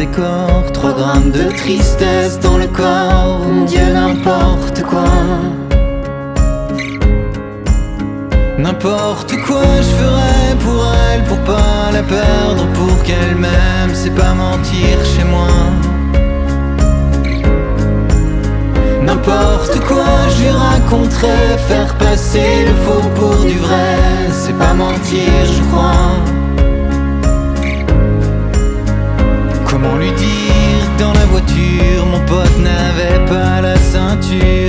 décor, 3 grammes de tristesse dans le corps. Mon Dieu, n'importe quoi. N'importe quoi je ferais pour elle, pour pas la perdre, pour qu'elle m'aime, c'est pas mentir chez moi. N'importe quoi je lui raconterais, faire passer le faux pour du vrai, c'est pas mentir je crois. Comment lui dire que dans la voiture mon pote n'avait pas la ceinture?